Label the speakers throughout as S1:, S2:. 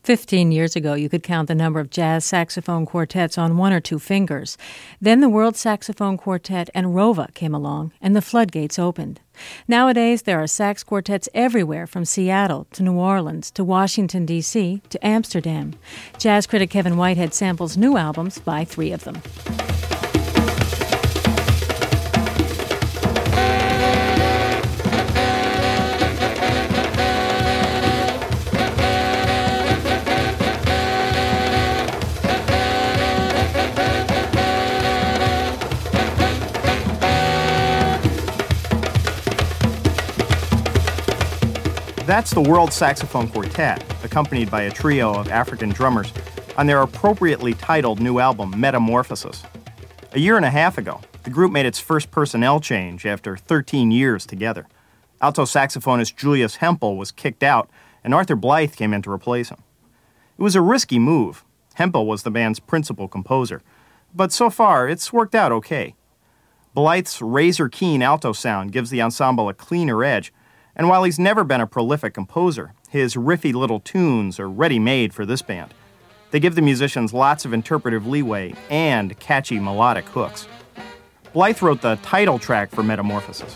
S1: 15 years ago, you could count the number of jazz saxophone quartets on one or two fingers. Then the World Saxophone Quartet and Rova came along, and the floodgates opened. Nowadays, there are sax quartets everywhere, from Seattle to New Orleans to Washington, D.C. to Amsterdam. Jazz critic Kevin Whitehead samples new albums by three of them.
S2: That's the World Saxophone Quartet, accompanied by a trio of African drummers, on their appropriately titled new album, Metamorphosis. A year and a half ago, the group made its first personnel change after 13 years together. Alto saxophonist Julius Hempel was kicked out, and Arthur Blythe came in to replace him. It was a risky move. Hempel was the band's principal composer, but so far it's worked out okay. Blythe's razor-keen alto sound gives the ensemble a cleaner edge, and while he's never been a prolific composer, his riffy little tunes are ready-made for this band. They give the musicians lots of interpretive leeway and catchy melodic hooks. Blythe wrote the title track for Metamorphosis.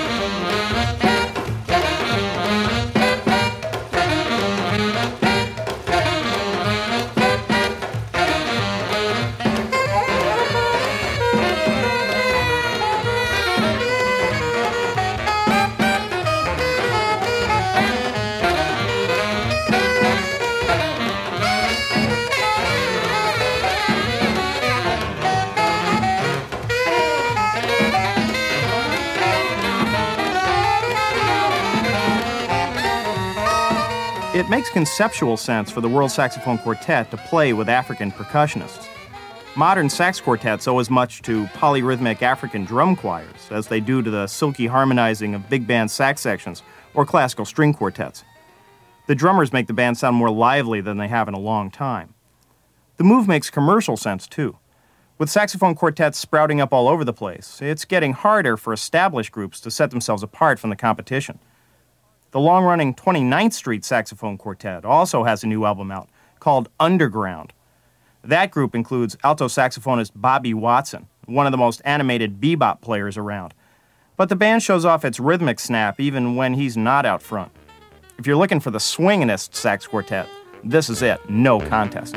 S2: It makes conceptual sense for the World Saxophone Quartet to play with African percussionists. Modern sax quartets owe as much to polyrhythmic African drum choirs as they do to the silky harmonizing of big band sax sections or classical string quartets. The drummers make the band sound more lively than they have in a long time. The move makes commercial sense, too. With saxophone quartets sprouting up all over the place, it's getting harder for established groups to set themselves apart from the competition. The long-running 29th Street Saxophone Quartet also has a new album out called Underground. That group includes alto saxophonist Bobby Watson, one of the most animated bebop players around. But the band shows off its rhythmic snap even when he's not out front. If you're looking for the swinginest sax quartet, this is it, no contest.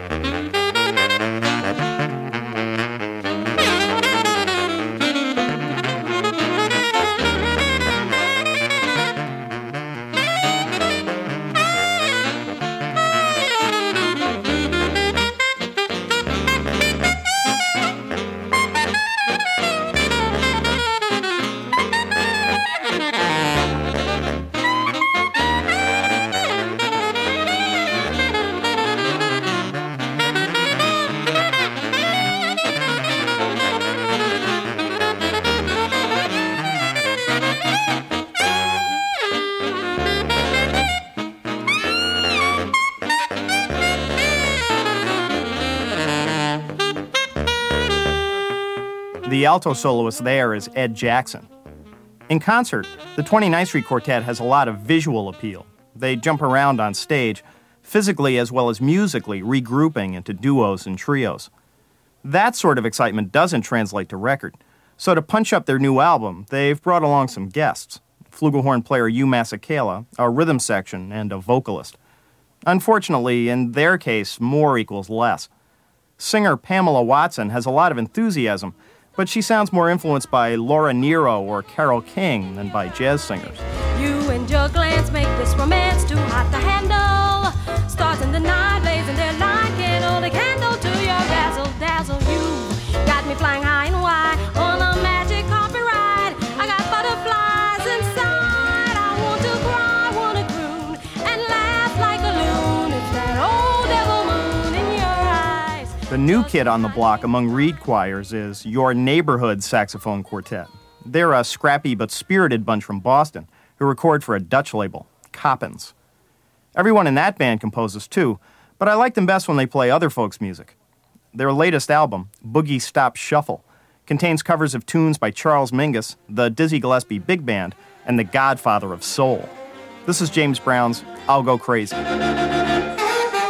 S2: The alto soloist there is Ed Jackson. In concert, the 29th Street Quartet has a lot of visual appeal. They jump around on stage, physically as well as musically, regrouping into duos and trios. That sort of excitement doesn't translate to record, so to punch up their new album, they've brought along some guests. Flugelhorn player Hugh Masekela, a rhythm section, and a vocalist. Unfortunately, in their case, more equals less. Singer Pamela Watson has a lot of enthusiasm, but she sounds more influenced by Laura Nyro or Carole King than by jazz singers.
S3: You and your glance make this romance too hot to handle. Stars in the night blazing their light can't hold a candle to your dazzle. You got me flying high and wide on a magic carpet ride. I got butterflies inside. I want to cry, want to croon, and laugh like a loon. It's that old devil moon in your eyes.
S2: The new kid on the block among reed choirs is Your Neighborhood Saxophone Quartet. They're a scrappy but spirited bunch from Boston who record for a Dutch label, Coppens. Everyone in that band composes too, but I like them best when they play other folks' music. Their latest album, Boogie Stop Shuffle, contains covers of tunes by Charles Mingus, the Dizzy Gillespie Big Band, and the godfather of soul. This is James Brown's I'll Go Crazy.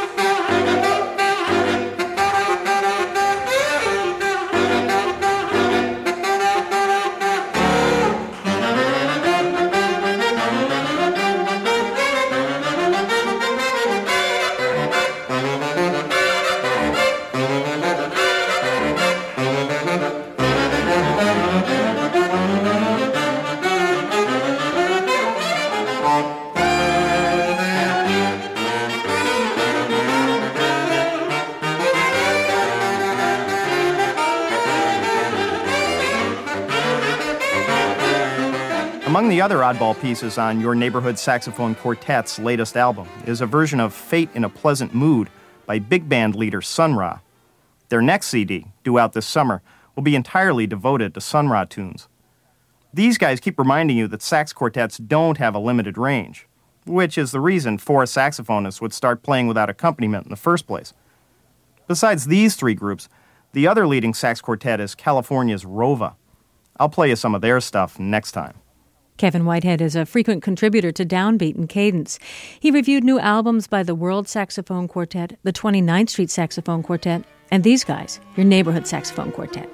S2: Among the other oddball pieces on Your Neighborhood Saxophone Quartet's latest album is a version of Fate in a Pleasant Mood by big band leader Sun Ra. Their next CD, due out this summer, will be entirely devoted to Sun Ra tunes. These guys keep reminding you that sax quartets don't have a limited range, which is the reason 4 saxophonists would start playing without accompaniment in the first place. Besides these 3 groups, the other leading sax quartet is California's Rova. I'll play you some of their stuff next time.
S1: Kevin Whitehead is a frequent contributor to Downbeat and Cadence. He reviewed new albums by the World Saxophone Quartet, the 29th Street Saxophone Quartet, and these guys, Your Neighborhood Saxophone Quartet.